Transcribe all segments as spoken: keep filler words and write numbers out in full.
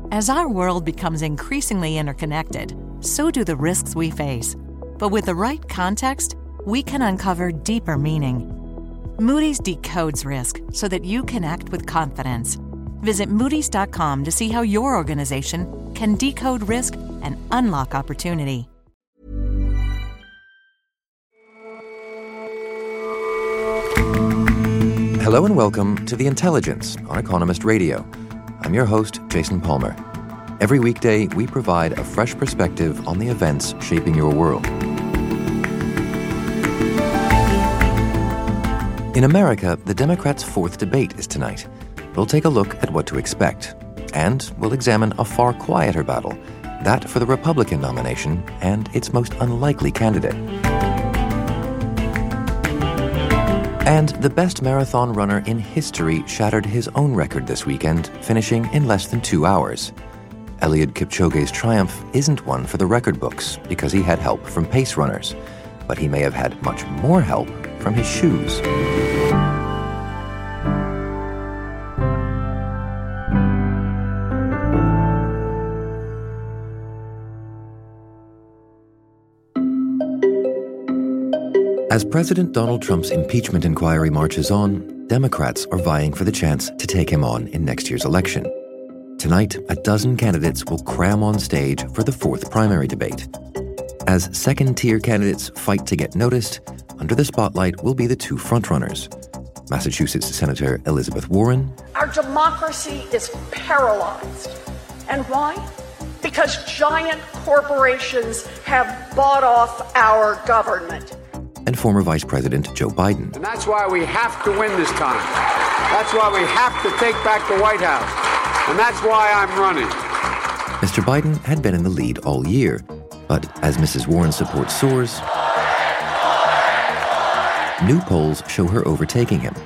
As our world becomes increasingly interconnected, so do the risks we face. But with the right context, we can uncover deeper meaning. Moody's decodes risk so that you can act with confidence. Visit Moody's dot com to see how your organization can decode risk and unlock opportunity. Hello and welcome to The Intelligence on Economist Radio. I'm your host, Jason Palmer. Every weekday, we provide a fresh perspective on the events shaping your world. In America, the Democrats' fourth debate is tonight. We'll take a look at what to expect, and we'll examine a far quieter battle, that for the Republican nomination and its most unlikely candidate. And the best marathon runner in history shattered his own record this weekend, finishing in less than two hours. Eliud Kipchoge's triumph isn't one for the record books because he had help from pace runners, but he may have had much more help from his shoes. As President Donald Trump's impeachment inquiry marches on, Democrats are vying for the chance to take him on in next year's election. Tonight, a dozen candidates will cram on stage for the fourth primary debate. As second-tier candidates fight to get noticed, under the spotlight will be the two frontrunners. Massachusetts Senator Elizabeth Warren. Our democracy is paralyzed. And why? Because giant corporations have bought off our government. And former Vice President Joe Biden. And that's why we have to win this time. That's why we have to take back the White House. And that's why I'm running. Mister Biden had been in the lead all year, but as Missus Warren's support soars, new polls show her overtaking him.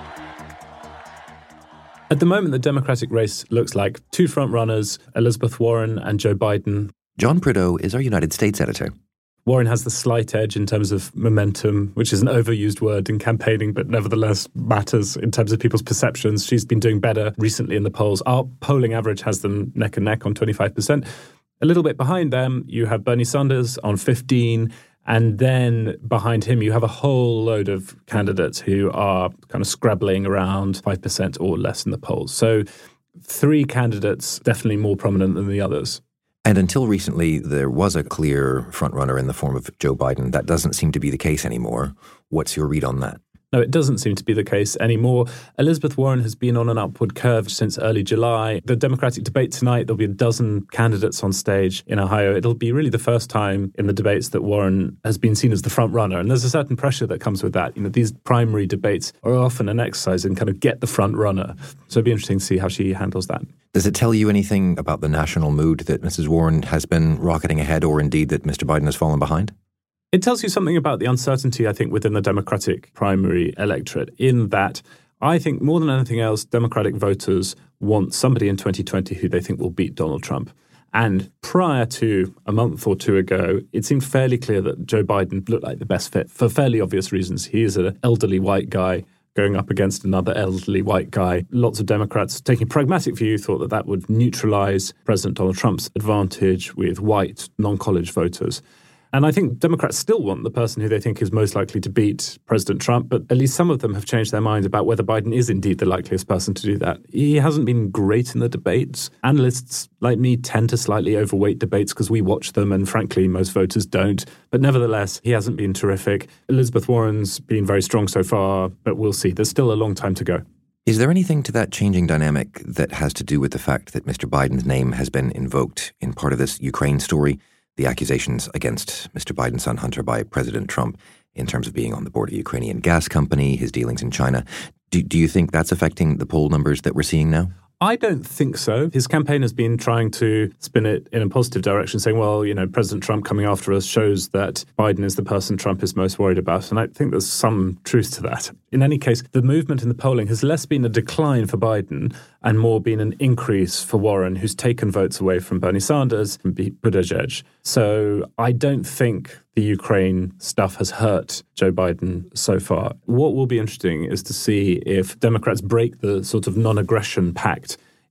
At the moment, the Democratic race looks like two frontrunners, Elizabeth Warren and Joe Biden. John Prideaux is our United States editor. Warren has the slight edge in terms of momentum, which is an overused word in campaigning, but nevertheless matters in terms of people's perceptions. She's been doing better recently in the polls. Our polling average has them neck and neck on twenty-five percent. A little bit behind them, you have Bernie Sanders on fifteen, and then behind him you have a whole load of candidates who are kind of scrabbling around five percent or less in the polls. So three candidates definitely more prominent than the others. And until recently, there was a clear frontrunner in the form of Joe Biden. That doesn't seem to be the case anymore. What's your read on that? No, it doesn't seem to be the case anymore. Elizabeth Warren has been on an upward curve since early July. The Democratic debate tonight, there'll be a dozen candidates on stage in Ohio. It'll be really the first time in the debates that Warren has been seen as the front runner. And there's a certain pressure that comes with that. You know, these primary debates are often an exercise in kind of get the front runner. So it'll be interesting to see how she handles that. Does it tell you anything about the national mood that Missus Warren has been rocketing ahead, or indeed that Mister Biden has fallen behind? It tells you something about the uncertainty, I think, within the Democratic primary electorate, in that I think more than anything else, Democratic voters want somebody in twenty twenty who they think will beat Donald Trump. And prior to a month or two ago, it seemed fairly clear that Joe Biden looked like the best fit for fairly obvious reasons. He is an elderly white guy going up against another elderly white guy. Lots of Democrats, taking a pragmatic view, thought that that would neutralize President Donald Trump's advantage with white non-college voters. And I think Democrats still want the person who they think is most likely to beat President Trump, but at least some of them have changed their mind about whether Biden is indeed the likeliest person to do that. He hasn't been great in the debates. Analysts like me tend to slightly overweight debates because we watch them, and frankly, most voters don't. But nevertheless, he hasn't been terrific. Elizabeth Warren's been very strong so far, but we'll see. There's still a long time to go. Is there anything to that changing dynamic that has to do with the fact that Mister Biden's name has been invoked in part of this Ukraine story? The accusations against Mister Biden's son Hunter by President Trump in terms of being on the board of a Ukrainian gas company, his dealings in China. Do, do you think that's affecting the poll numbers that we're seeing now? I don't think so. His campaign has been trying to spin it in a positive direction, saying, well, you know, President Trump coming after us shows that Biden is the person Trump is most worried about. And I think there's some truth to that. In any case, the movement in the polling has less been a decline for Biden and more been an increase for Warren, who's taken votes away from Bernie Sanders and Buttigieg. So I don't think the Ukraine stuff has hurt Joe Biden so far. What will be interesting is to see if Democrats break the sort of non-aggression pact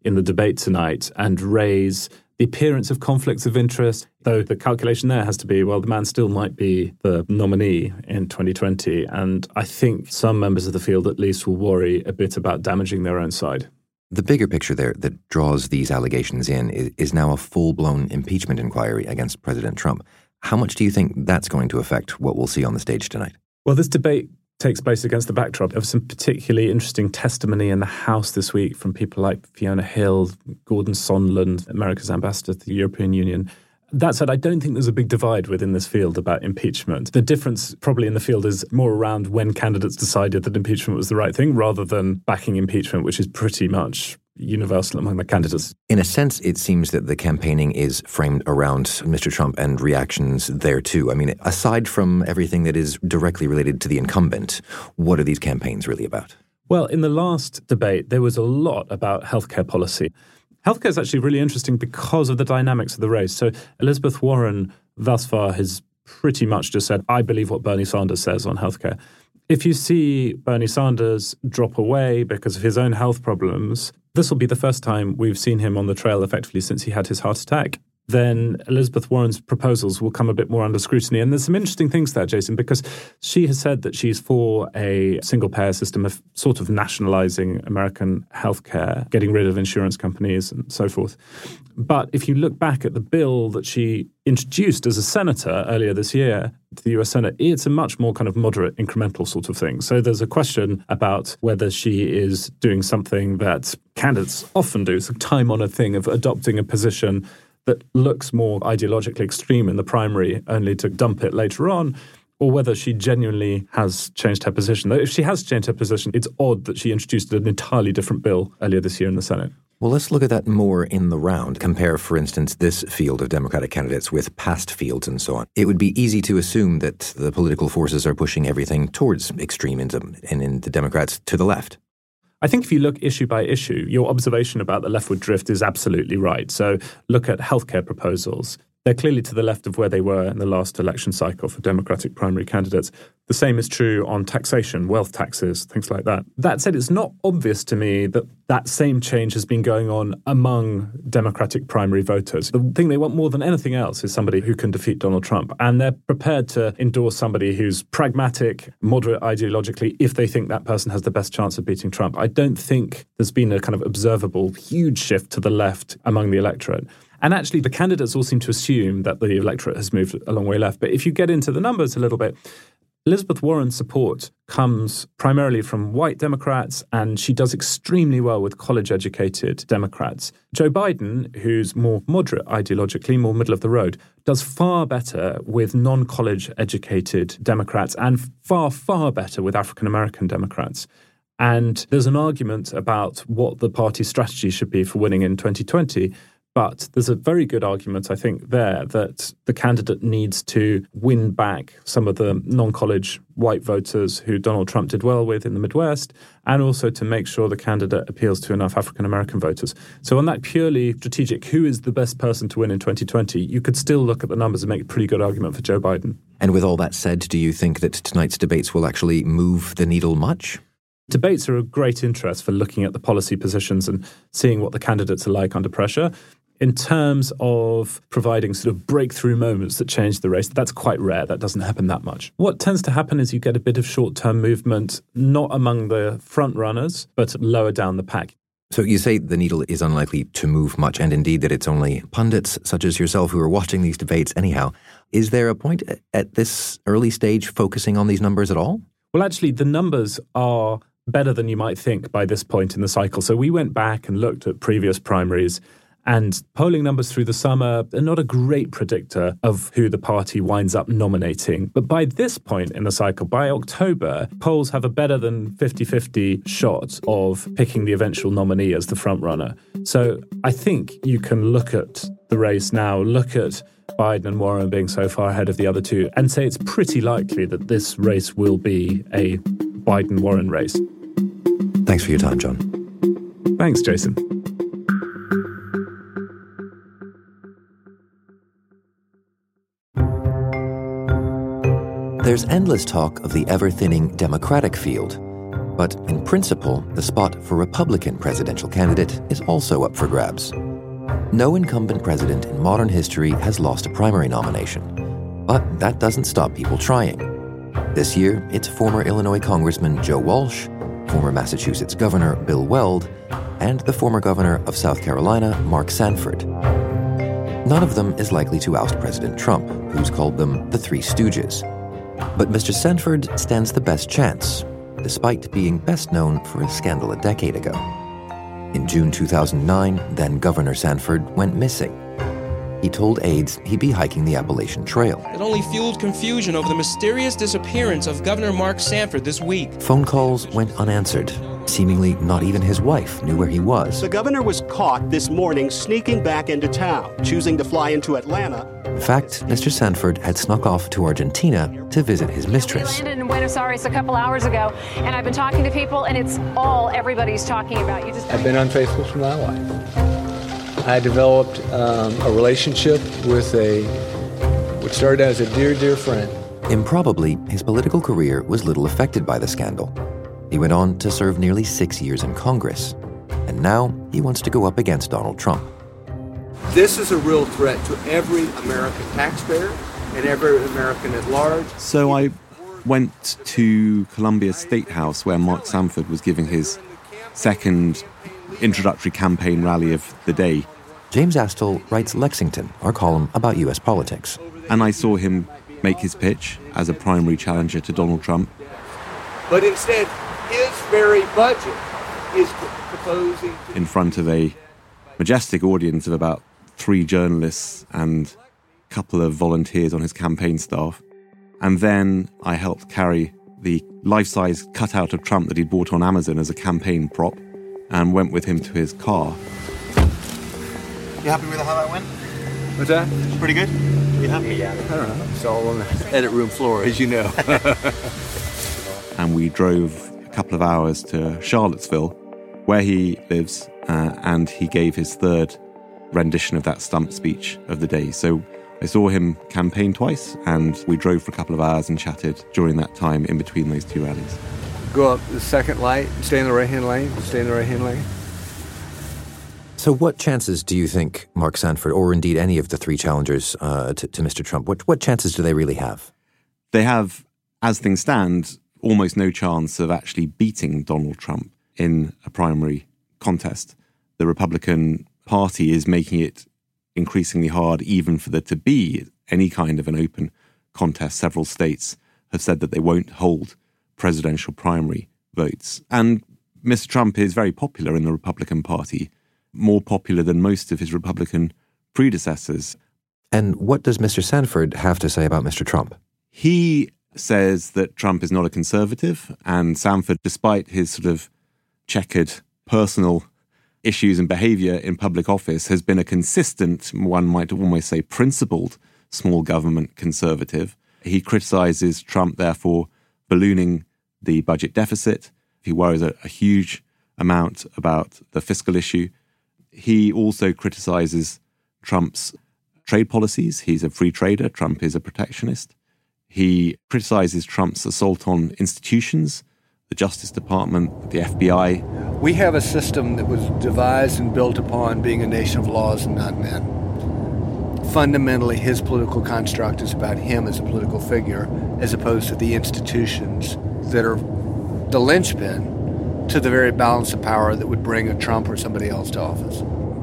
in the debate tonight and raise the appearance of conflicts of interest, though the calculation there has to be, well, the man still might be the nominee in twenty twenty. And I think some members of the field at least will worry a bit about damaging their own side. The bigger picture there that draws these allegations in is, is now a full-blown impeachment inquiry against President Trump. How much do you think that's going to affect what we'll see on the stage tonight? Well, this debate takes place against the backdrop of some particularly interesting testimony in the House this week from people like Fiona Hill, Gordon Sondland, America's ambassador to the European Union. That said, I don't think there's a big divide within this field about impeachment. The difference probably in the field is more around when candidates decided that impeachment was the right thing rather than backing impeachment, which is pretty much universal among the candidates. In a sense, it seems that the campaigning is framed around Mister Trump and reactions there too. I mean, aside from everything that is directly related to the incumbent, what are these campaigns really about? Well, in the last debate, there was a lot about healthcare policy. Healthcare is actually really interesting because of the dynamics of the race. So Elizabeth Warren thus far has pretty much just said, I believe what Bernie Sanders says on healthcare. If you see Bernie Sanders drop away because of his own health problems, this will be the first time we've seen him on the trail effectively since he had his heart attack. Then Elizabeth Warren's proposals will come a bit more under scrutiny. And there's some interesting things there, Jason, because she has said that she's for a single-payer system of sort of nationalizing American healthcare, getting rid of insurance companies and so forth. But if you look back at the bill that she introduced as a senator earlier this year to the U S Senate, it's a much more kind of moderate, incremental sort of thing. So there's a question about whether she is doing something that candidates often do, it's a time-honored thing of adopting a position that looks more ideologically extreme in the primary, only to dump it later on, or whether she genuinely has changed her position. Though if she has changed her position, it's odd that she introduced an entirely different bill earlier this year in the Senate. Well, let's look at that more in the round. Compare, for instance, this field of Democratic candidates with past fields and so on. It would be easy to assume that the political forces are pushing everything towards extremism and in the Democrats to the left. I think if you look issue by issue, your observation about the leftward drift is absolutely right. So look at healthcare proposals. They're clearly to the left of where they were in the last election cycle for Democratic primary candidates. The same is true on taxation, wealth taxes, things like that. That said, it's not obvious to me that that same change has been going on among Democratic primary voters. The thing they want more than anything else is somebody who can defeat Donald Trump. And they're prepared to endorse somebody who's pragmatic, moderate ideologically, if they think that person has the best chance of beating Trump. I don't think there's been a kind of observable huge shift to the left among the electorate. And actually, the candidates all seem to assume that the electorate has moved a long way left. But if you get into the numbers a little bit, Elizabeth Warren's support comes primarily from white Democrats, and she does extremely well with college-educated Democrats. Joe Biden, who's more moderate ideologically, more middle of the road, does far better with non-college-educated Democrats and far, far better with African-American Democrats. And there's an argument about what the party's strategy should be for winning in twenty twenty. But there's a very good argument, I think, there that the candidate needs to win back some of the non-college white voters who Donald Trump did well with in the Midwest, and also to make sure the candidate appeals to enough African-American voters. So on that purely strategic, who is the best person to win in twenty twenty, you could still look at the numbers and make a pretty good argument for Joe Biden. And with all that said, do you think that tonight's debates will actually move the needle much? Debates are of great interest for looking at the policy positions and seeing what the candidates are like under pressure. In terms of providing sort of breakthrough moments that change the race, that's quite rare. That doesn't happen that much. What tends to happen is you get a bit of short-term movement, not among the front runners, but lower down the pack. So you say the needle is unlikely to move much, and indeed that it's only pundits such as yourself who are watching these debates anyhow. Is there a point at this early stage focusing on these numbers at all? Well, actually, the numbers are better than you might think by this point in the cycle. So we went back and looked at previous primaries, and polling numbers through the summer are not a great predictor of who the party winds up nominating. But by this point in the cycle, by October, polls have a better than fifty-fifty shot of picking the eventual nominee as the frontrunner. So I think you can look at the race now, look at Biden and Warren being so far ahead of the other two, and say it's pretty likely that this race will be a Biden-Warren race. Thanks for your time, John. Thanks, Jason. There's endless talk of the ever-thinning Democratic field, But in principle, the spot for Republican presidential candidate is also up for grabs. No incumbent president in modern history has lost a primary nomination, but that doesn't stop people trying. This year, it's former Illinois Congressman Joe Walsh, former Massachusetts Governor Bill Weld, and the former governor of South Carolina, Mark Sanford. None of them is likely to oust President Trump, who's called them the Three Stooges. But Mister Sanford stands the best chance, despite being best known for a scandal a decade ago. In June two thousand nine, then Governor Sanford went missing. He told aides he'd be hiking the Appalachian Trail. It only fueled confusion over the mysterious disappearance of Governor Mark Sanford this week. Phone calls went unanswered. Seemingly not even his wife knew where he was. The governor was caught this morning sneaking back into town, choosing to fly into Atlanta. In fact, Mister Sanford had snuck off to Argentina to visit his mistress. We landed in Buenos Aires a couple hours ago, and I've been talking to people, and it's all everybody's talking about. You just I've been unfaithful to my wife. I developed um, a relationship with a, which started as a dear, dear friend. Improbably, his political career was little affected by the scandal. He went on to serve nearly six years in Congress, and now he wants to go up against Donald Trump. This is a real threat to every American taxpayer and every American at large. So I went to Columbia State House, where Mark Sanford was giving his second introductory campaign rally of the day. James Astle writes Lexington, our column about U S politics. And I saw him make his pitch as a primary challenger to Donald Trump. But instead, his very budget is proposing... in front of a majestic audience of about three journalists and a couple of volunteers on his campaign staff. And then I helped carry the life-size cutout of Trump that he'd bought on Amazon as a campaign prop and went with him to his car. You happy with how that went? What's that? Pretty good? You happy? Yeah, I don't know. It's all on the edit room floor, as you know. And we drove a couple of hours to Charlottesville, where he lives, uh, and he gave his third rendition of that stump speech of the day. So I saw him campaign twice, and we drove for a couple of hours and chatted during that time in between those two rallies. Go up the second light, stay in the right-hand lane, stay in the right-hand lane. So what chances do you think Mark Sanford, or indeed any of the three challengers uh, to, to Mister Trump, what, what chances do they really have? They have, as things stand, almost no chance of actually beating Donald Trump in a primary contest. The Republican Party is making it increasingly hard even for there to be any kind of an open contest. Several states have said that they won't hold presidential primary votes. And Mister Trump is very popular in the Republican Party, more popular than most of his Republican predecessors. And what does Mister Sanford have to say about Mister Trump? He says that Trump is not a conservative, and Sanford, despite his sort of checkered personal issues and behavior in public office, has been a consistent, one might almost say principled, small government conservative. He criticizes Trump, therefore, ballooning the budget deficit. He worries a, a huge amount about the fiscal issue. He also criticizes Trump's trade policies. He's a free trader. Trump is a protectionist. He criticizes Trump's assault on institutions, the Justice Department, the F B I. We have a system that was devised and built upon being a nation of laws and not men. Fundamentally, his political construct is about him as a political figure, as opposed to the institutions that are the linchpin to the very balance of power that would bring a Trump or somebody else to office.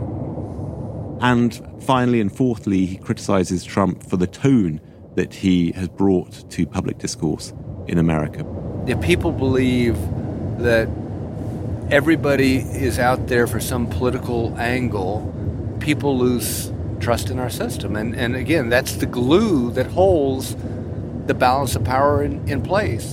And finally and fourthly, he criticizes Trump for the tone that he has brought to public discourse in America. If people believe that everybody is out there for some political angle, people lose trust in our system. And, and again, that's the glue that holds the balance of power in, in place.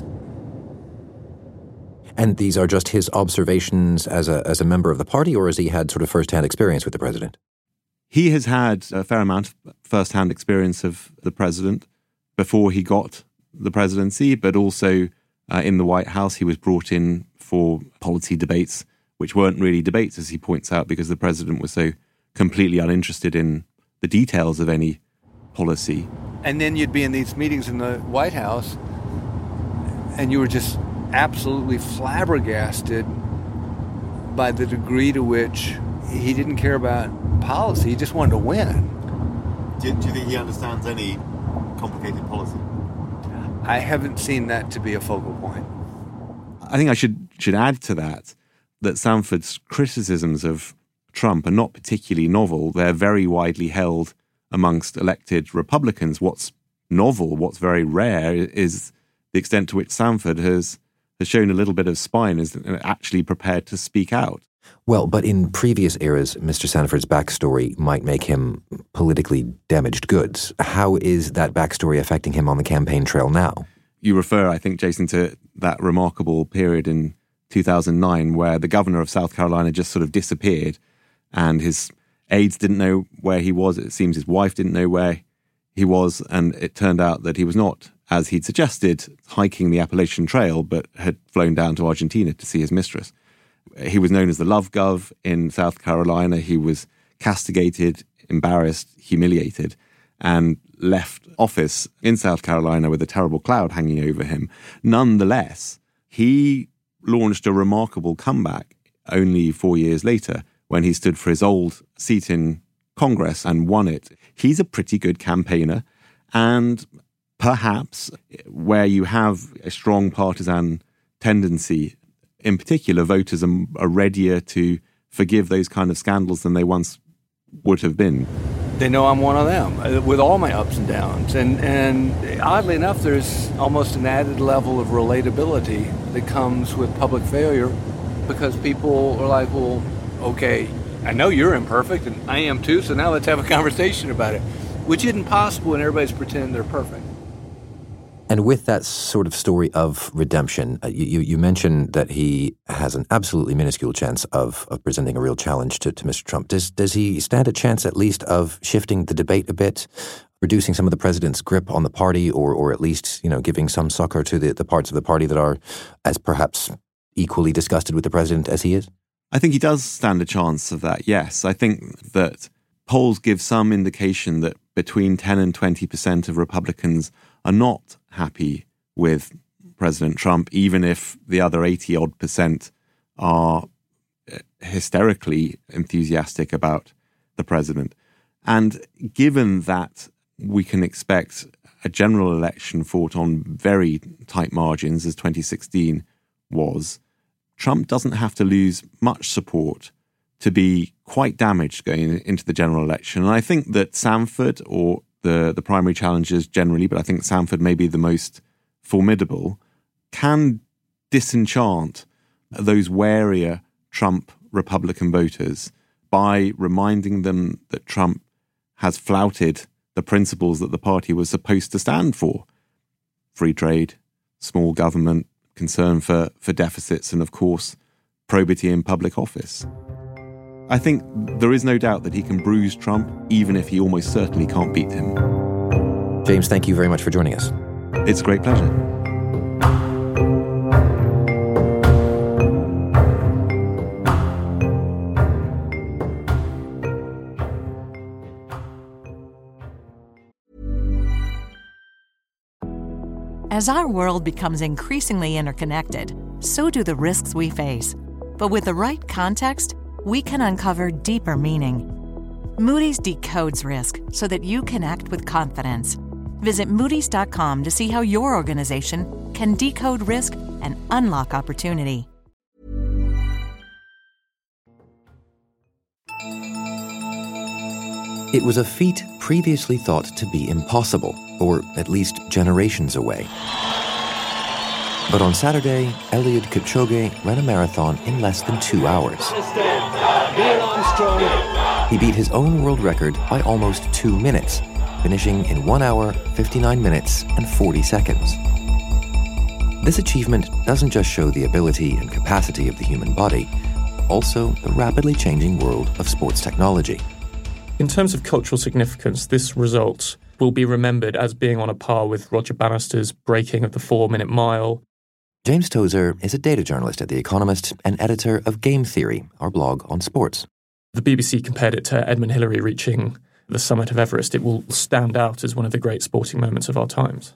And these are just his observations as a as a member of the party, or has he had sort of first-hand experience with the president? He has had a fair amount of first-hand experience of the president before he got the presidency, but also uh, in the White House, he was brought in for policy debates, which weren't really debates, as he points out, because the president was so completely uninterested in the details of any policy. And then you'd be in these meetings in the White House, and you were just absolutely flabbergasted by the degree to which he didn't care about policy. He just wanted to win. Do you, do you think he understands any complicated policy? I haven't seen that to be a focal point. I think I should should add to that that Sanford's criticisms of Trump are not particularly novel. They're very widely held amongst elected Republicans. What's novel, what's very rare, is the extent to which Sanford has, has shown a little bit of spine, is actually prepared to speak out. Well, but in previous eras, Mister Sanford's backstory might make him politically damaged goods. How is that backstory affecting him on the campaign trail now? You refer, I think, Jason, to that remarkable period in two thousand nine where the governor of South Carolina just sort of disappeared and his aides didn't know where he was. It seems his wife didn't know where he was, and it turned out that he was not, as he'd suggested, hiking the Appalachian Trail, but had flown down to Argentina to see his mistress. He was known as the Love Gov in South Carolina. He was castigated, embarrassed, humiliated, and left office in South Carolina with a terrible cloud hanging over him. Nonetheless, he launched a remarkable comeback only four years later when he stood for his old seat in Congress and won it. He's a pretty good campaigner, and perhaps where you have a strong partisan tendency, in particular, voters are, are readier to forgive those kind of scandals than they once would have been. They know I'm one of them, with all my ups and downs. And, and oddly enough, there's almost an added level of relatability that comes with public failure, because people are like, well, okay, I know you're imperfect, and I am too, so now let's have a conversation about it, which isn't possible when everybody's pretending they're perfect. And with that sort of story of redemption, uh, you, you mentioned that he has an absolutely minuscule chance of, of presenting a real challenge to, to Mister Trump. Does does he stand a chance at least of shifting the debate a bit, reducing some of the president's grip on the party, or or at least, you know, giving some succor to the, the parts of the party that are as perhaps equally disgusted with the president as he is? I think he does stand a chance of that, yes. I think that polls give some indication that between ten and twenty percent of Republicans are not happy with President Trump, even if the other eighty-odd percent are hysterically enthusiastic about the president. And given that we can expect a general election fought on very tight margins, as twenty sixteen was, Trump doesn't have to lose much support to be quite damaged going into the general election. And I think that Sanford, or the, the primary challengers generally, but I think Sanford may be the most formidable, can disenchant those warier Trump Republican voters by reminding them that Trump has flouted the principles that the party was supposed to stand for. Free trade, small government, concern for, for deficits, and of course, probity in public office. I think there is no doubt that he can bruise Trump, even if he almost certainly can't beat him. James, thank you very much for joining us. It's a great pleasure. As our world becomes increasingly interconnected, so do the risks we face. But with the right context, we can uncover deeper meaning. Moody's decodes risk so that you can act with confidence. Visit Moody's dot com to see how your organization can decode risk and unlock opportunity. It was a feat previously thought to be impossible, or at least generations away. But on Saturday, Eliud Kipchoge ran a marathon in less than two hours. He beat his own world record by almost two minutes, finishing in one hour, fifty-nine minutes, and forty seconds. This achievement doesn't just show the ability and capacity of the human body, also the rapidly changing world of sports technology. In terms of cultural significance, this result will be remembered as being on a par with Roger Bannister's breaking of the four-minute mile. James Tozer is a data journalist at The Economist and editor of Game Theory, our blog on sports. The B B C compared it to Edmund Hillary reaching the summit of Everest. It will stand out as one of the great sporting moments of our times.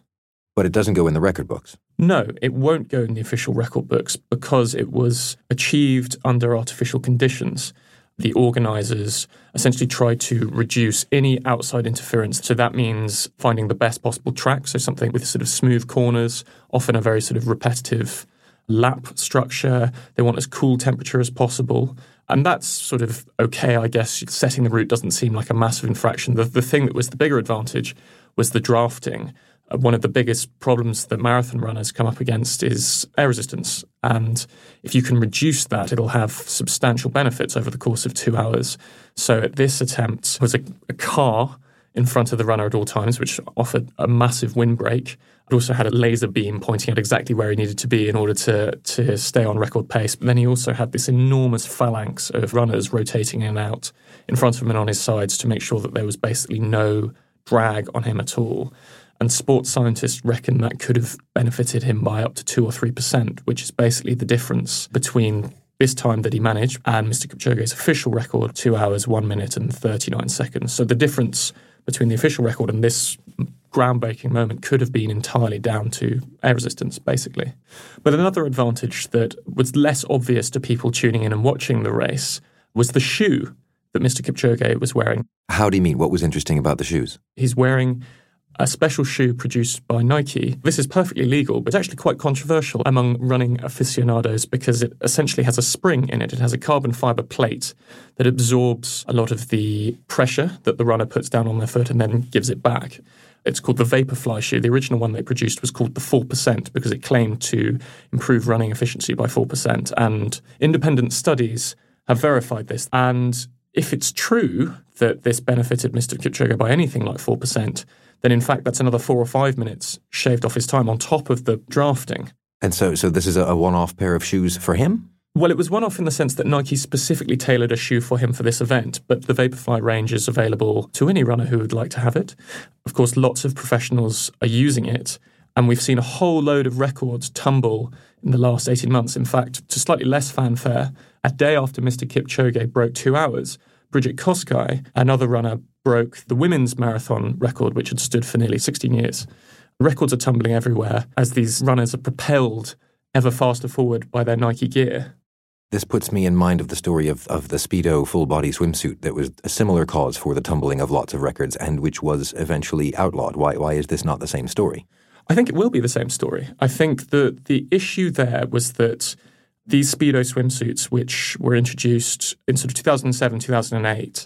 But it doesn't go in the record books. No, it won't go in the official record books because it was achieved under artificial conditions. The organisers essentially tried to reduce any outside interference. So that means finding the best possible track, so something with sort of smooth corners, often a very sort of repetitive lap structure. They want as cool temperature as possible. And that's sort of okay, I guess. Setting the route doesn't seem like a massive infraction. The, the thing that was the bigger advantage was the drafting. Uh, one of the biggest problems that marathon runners come up against is air resistance. And if you can reduce that, it'll have substantial benefits over the course of two hours. So at this attempt was a, a car in front of the runner at all times, which offered a massive windbreak. It also had a laser beam pointing at exactly where he needed to be in order to, to stay on record pace. But then he also had this enormous phalanx of runners rotating in and out in front of him and on his sides to make sure that there was basically no drag on him at all. And sports scientists reckon that could have benefited him by up to two or three percent, which is basically the difference between this time that he managed and Mister Kipchoge's official record, two hours, one minute and thirty-nine seconds. So the difference between the official record and this groundbreaking moment could have been entirely down to air resistance, basically. But another advantage that was less obvious to people tuning in and watching the race was the shoe that Mister Kipchoge was wearing. How do you mean? What was interesting about the shoes? He's wearing a special shoe produced by Nike. This is perfectly legal, but it's actually quite controversial among running aficionados because it essentially has a spring in it. It has a carbon fiber plate that absorbs a lot of the pressure that the runner puts down on their foot and then gives it back. It's called the Vaporfly shoe. The original one they produced was called the four percent because it claimed to improve running efficiency by four percent. And independent studies have verified this. And if it's true that this benefited Mister Kipchoge by anything like four percent, then in fact that's another four or five minutes shaved off his time on top of the drafting. And so so this is a one-off pair of shoes for him? Well, it was one-off in the sense that Nike specifically tailored a shoe for him for this event, but the Vaporfly range is available to any runner who would like to have it. Of course, lots of professionals are using it, and we've seen a whole load of records tumble in the last eighteen months. In fact, to slightly less fanfare, a day after Mister Kipchoge broke two hours, Bridget Kosgei, another runner, broke the women's marathon record, which had stood for nearly sixteen years. Records are tumbling everywhere as these runners are propelled ever faster forward by their Nike gear. This puts me in mind of the story of, of the Speedo full-body swimsuit that was a similar cause for the tumbling of lots of records and which was eventually outlawed. Why, why is this not the same story? I think it will be the same story. I think that the issue there was that these Speedo swimsuits, which were introduced in sort of two thousand seven, two thousand eight,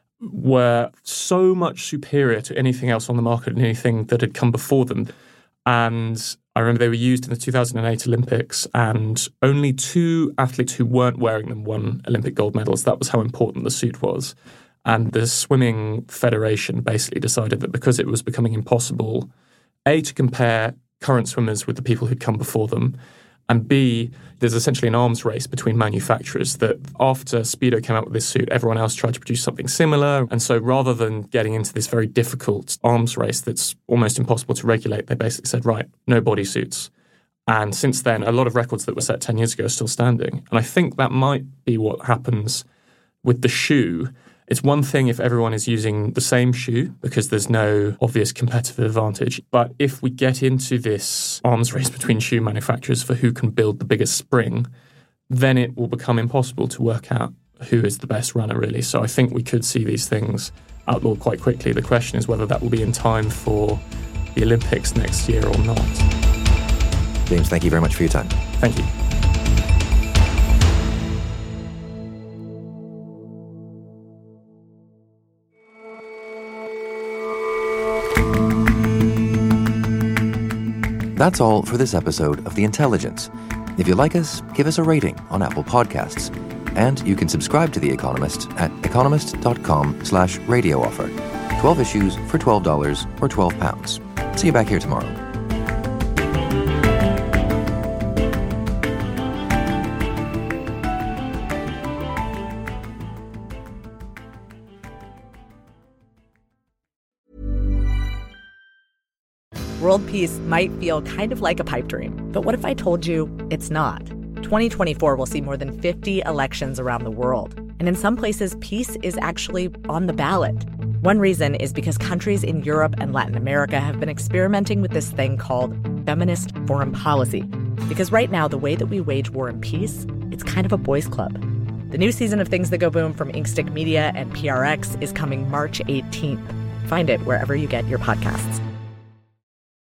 were so much superior to anything else on the market and anything that had come before them. And I remember they were used in the two thousand eight Olympics, and only two athletes who weren't wearing them won Olympic gold medals. That was how important the suit was. And the Swimming Federation basically decided that because it was becoming impossible, A, to compare current swimmers with the people who'd come before them, and B, there's essentially an arms race between manufacturers that after Speedo came out with this suit, everyone else tried to produce something similar. And so rather than getting into this very difficult arms race that's almost impossible to regulate, they basically said, right, no bodysuits. And since then, a lot of records that were set ten years ago are still standing. And I think that might be what happens with the shoe. It's one thing if everyone is using the same shoe because there's no obvious competitive advantage. But if we get into this arms race between shoe manufacturers for who can build the biggest spring, then it will become impossible to work out who is the best runner, really. So I think we could see these things outlawed quite quickly. The question is whether that will be in time for the Olympics next year or not. James, thank you very much for your time. Thank you. That's all for this episode of The Intelligence. If you like us, give us a rating on Apple Podcasts. And you can subscribe to The Economist at economist.com slash radio offer. twelve issues for twelve dollars or twelve pounds. See you back here tomorrow. World peace might feel kind of like a pipe dream, but what if I told you it's not? twenty twenty-four will see more than fifty elections around the world, and in some places, peace is actually on the ballot. One reason is because countries in Europe and Latin America have been experimenting with this thing called feminist foreign policy. Because right now, the way that we wage war and peace, it's kind of a boys' club. The new season of Things That Go Boom from Inkstick Media and P R X is coming March eighteenth. Find it wherever you get your podcasts.